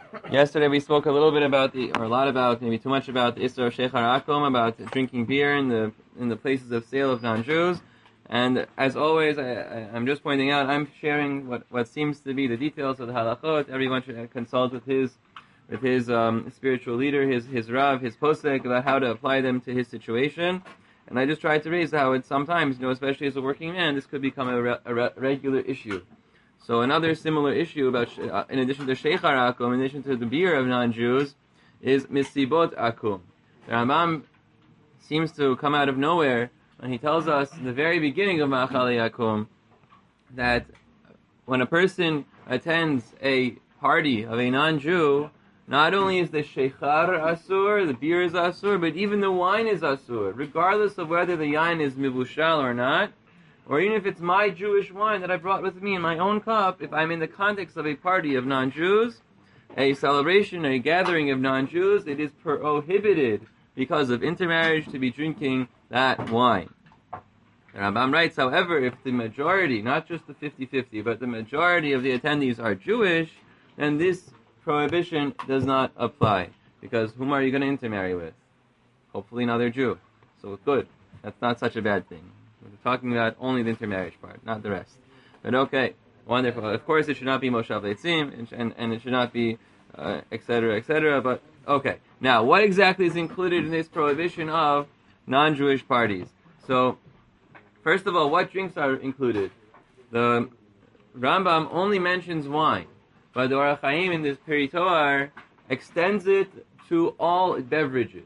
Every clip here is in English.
Yesterday we spoke a little bit about or a lot about, maybe too much about the Isra of Sheikhar Akum, about drinking beer in the places of sale of non-Jews. And as always, I'm just pointing out, I'm sharing what seems to be the details of the halachot. Everyone should consult with his spiritual leader, his Rav, his posek, about how to apply them to his situation. And I just tried to raise how it sometimes, especially as a working man, this could become a regular issue. So another similar issue about, in addition to Sheikhar Akum, in addition to the beer of non-Jews, is Misibot Akum. The Rambam seems to come out of nowhere when he tells us in the very beginning of Ma'achali Akum that when a person attends a party of a non-Jew, not only is the Sheikhar Asur, the beer is Asur, but even the wine is Asur, regardless of whether the yain is Mibushal or not. Or even if it's my Jewish wine that I brought with me in my own cup, if I'm in the context of a party of non-Jews, a celebration, a gathering of non-Jews, it is prohibited because of intermarriage to be drinking that wine. The Rambam writes, however, if the majority, not just the 50-50, but the majority of the attendees are Jewish, then this prohibition does not apply. Because whom are you going to intermarry with? Hopefully another Jew. So good. That's not such a bad thing. We're talking about only the intermarriage part, not the rest. But okay, wonderful. Of course, it should not be Moshav Leitzim, and it should not be, etc., etc., but okay. Now, what exactly is included in this prohibition of non-Jewish parties? So, first of all, what drinks are included? The Rambam only mentions wine, but the Orach Chaim in this Peri Toar extends it to all beverages.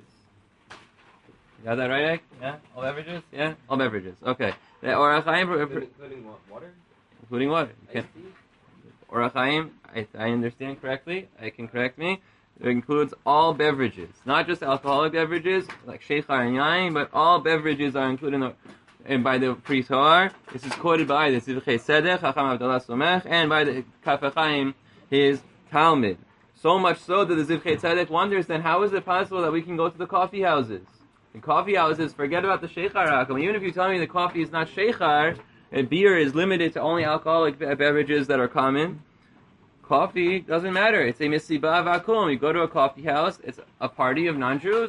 You got that right, Ek? Yeah? All beverages? Yeah? All beverages. Okay. The Orach Chaim... Including water? Including water. Okay. Iced tea? Orach Chaim, I understand correctly, I can correct me, it includes all beverages. Not just alcoholic beverages, like Sheikhar and Yain, but all beverages are included by the Peri Toar. This is quoted by the Zivchei Tzedek, Chacham Abdullah Somech, and by the Kaf HaChaim, his Talmud. So much so that the Zivchei Tzedek wonders, then how is it possible that we can go to the coffee houses? In coffee houses, forget about the Sheikhar Akum. Even if you tell me the coffee is not Sheikhar, and beer is limited to only alcoholic beverages that are common, coffee doesn't matter. It's a Misiba Vakum. You go to a coffee house, it's a party of non-Jews,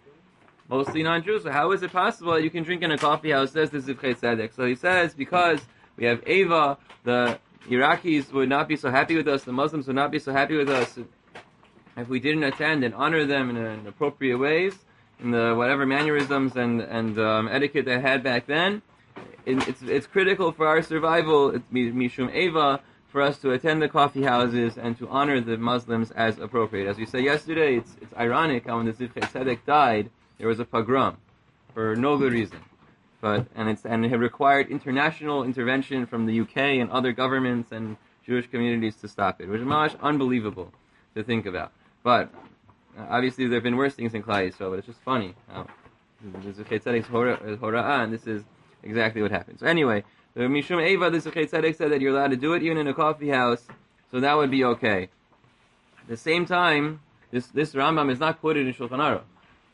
mostly non-Jews. So how is it possible that you can drink in a coffee house? Says the Zivchei Tzedek. So he says, because we have Eva, the Iraqis would not be so happy with us, the Muslims would not be so happy with us if we didn't attend and honor them in appropriate ways, in the whatever mannerisms and etiquette they had back then. It's critical for our survival, it's Mishum Eva, for us to attend the coffee houses and to honor the Muslims as appropriate. As we said yesterday, it's ironic how when the Zivchei Tzedek died, there was a pogrom for no good reason. And it required international intervention from the UK and other governments and Jewish communities to stop it, which is much unbelievable to think about. But obviously there have been worse things in Klal Yisrael, but it's just funny how the Zivchei Tzedek's hora'ah, and this is exactly what happened. So anyway, the Mishum Eva, the Zivchei Tzedek said that you're allowed to do it even in a coffee house, so that would be okay. At the same time, this Rambam is not quoted in Shulchan Aruch.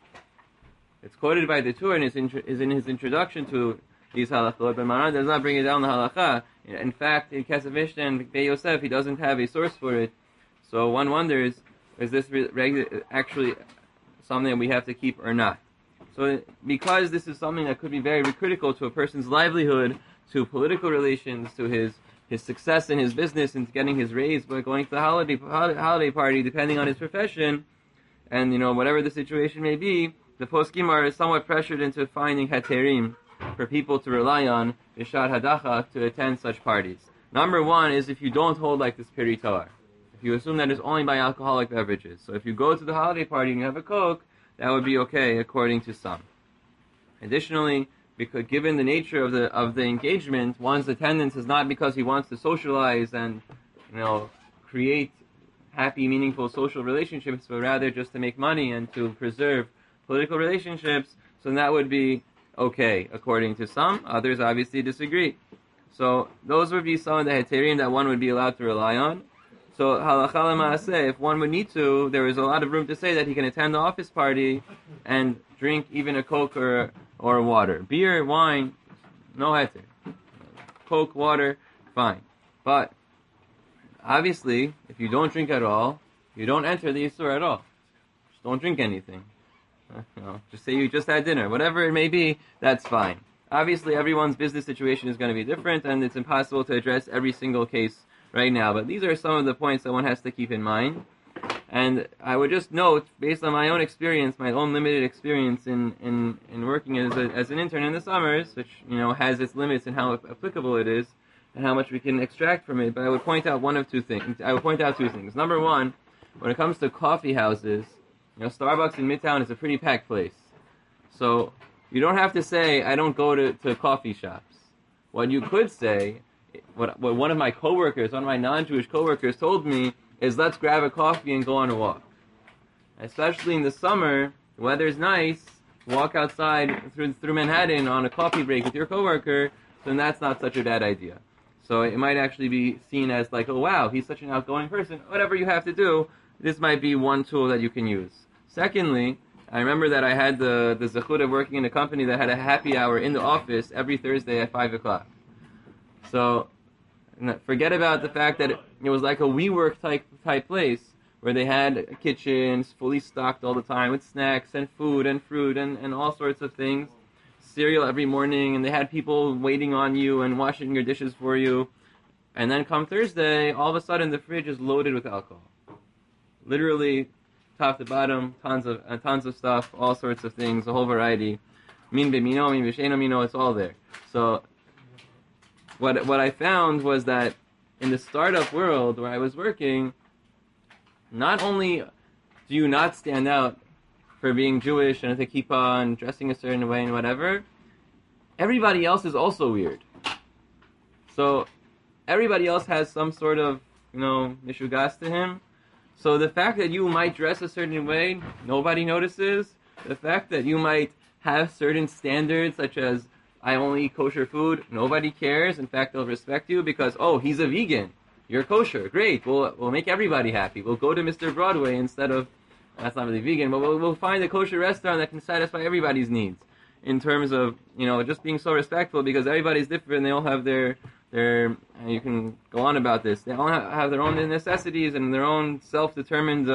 It's quoted by the Tur and is in his introduction to these halachot, but Maran does not bring it down the halacha. In fact, in Kesef Mishnah and Beit Yosef, he doesn't have a source for it. So one wonders, is this actually something that we have to keep or not? So because this is something that could be very critical to a person's livelihood, to political relations, to his success in his business, and getting his raise by going to the holiday party, depending on his profession, and whatever the situation may be, the poskim are somewhat pressured into finding heterim for people to rely on, b'shar hadacha, to attend such parties. Number one is if you don't hold like this Peri Toar. If you assume that it's only by alcoholic beverages. So if you go to the holiday party and you have a Coke, that would be okay according to some. Additionally, because given the nature of the engagement, one's attendance is not because he wants to socialize and create happy, meaningful social relationships, but rather just to make money and to preserve political relationships, so that would be okay, according to some. Others obviously disagree. So those would be some of the heterim that one would be allowed to rely on. So halacha l'maaseh, if one would need to, there is a lot of room to say that he can attend the office party and drink even a Coke or water. Beer, wine, no heter. Coke, water, fine. But obviously, if you don't drink at all, you don't enter the Yisur at all. Just don't drink anything. Just say you just had dinner. Whatever it may be, that's fine. Obviously, everyone's business situation is going to be different, and it's impossible to address every single case right now. But these are some of the points that one has to keep in mind. And I would just note, based on my own experience, my own limited experience in working as an intern in the summers, which has its limits and how applicable it is, and how much we can extract from it. But I would point out two things. Number one, when it comes to coffee houses, Starbucks in Midtown is a pretty packed place. So you don't have to say, I don't go to coffee shops. What you could say, what one of my non-Jewish coworkers told me, is let's grab a coffee and go on a walk. Especially in the summer, the weather's nice, walk outside through Manhattan on a coffee break with your coworker, then that's not such a bad idea. So it might actually be seen as like, oh wow, he's such an outgoing person. Whatever you have to do, this might be one tool that you can use. Secondly, I remember that I had the zechut of working in a company that had a happy hour in the office every Thursday at 5 o'clock. So forget about the fact that it was like a WeWork type place where they had kitchens fully stocked all the time with snacks and food and fruit and all sorts of things. Cereal every morning, and they had people waiting on you and washing your dishes for you. And then come Thursday, all of a sudden the fridge is loaded with alcohol. Literally, top to bottom, tons of stuff, all sorts of things, a whole variety. Min b'mino, min b'sheino mino, it's all there. So what I found was that in the startup world where I was working, not only do you not stand out for being Jewish and with a kippah and dressing a certain way and whatever, everybody else is also weird. So everybody else has some sort of, mishugas to him. So the fact that you might dress a certain way, nobody notices. The fact that you might have certain standards, such as, I only eat kosher food, nobody cares. In fact, they'll respect you because, oh, he's a vegan. You're kosher. Great. We'll make everybody happy. We'll go to Mr. Broadway instead of, that's not really vegan, but we'll find a kosher restaurant that can satisfy everybody's needs in terms of, just being so respectful because everybody's different. They all have their you can go on about this. They all have their own necessities and their own self-determined,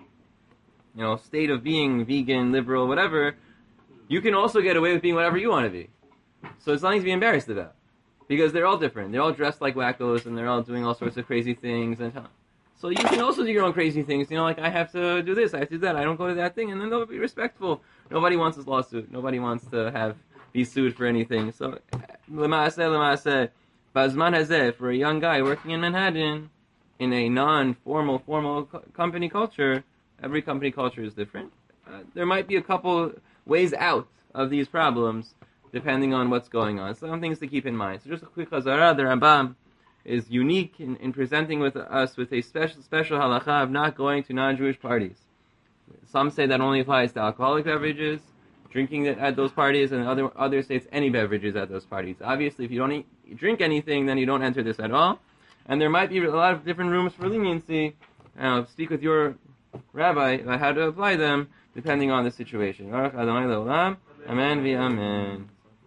state of being, vegan, liberal, whatever. You can also get away with being whatever you want to be. So it's nothing to be embarrassed about. Because they're all different. They're all dressed like wackos and they're all doing all sorts of crazy things. So you can also do your own crazy things. Like I have to do this, I have to do that, I don't go to that thing, and then they'll be respectful. Nobody wants this lawsuit. Nobody wants to be sued for anything. So, L'maaseh, Bazman hazeh, for a young guy working in Manhattan, in a formal company culture, every company culture is different. There might be a couple ways out of these problems, depending on what's going on. Some things to keep in mind. So just a quick chazara, the Rambam is unique in presenting with us with a special halacha of not going to non-Jewish parties. Some say that only applies to alcoholic beverages, drinking at those parties, and other states any beverages at those parties. Obviously, if you don't drink anything, then you don't enter this at all. And there might be a lot of different rooms for leniency. Speak with your rabbi about how to apply them, depending on the situation. Amen v'amen.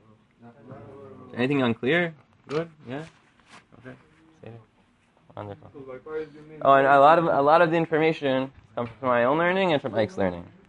Anything unclear? Good? Yeah? Okay. Wonderful. Oh, and a lot of the information comes from my own learning and from Ike's learning.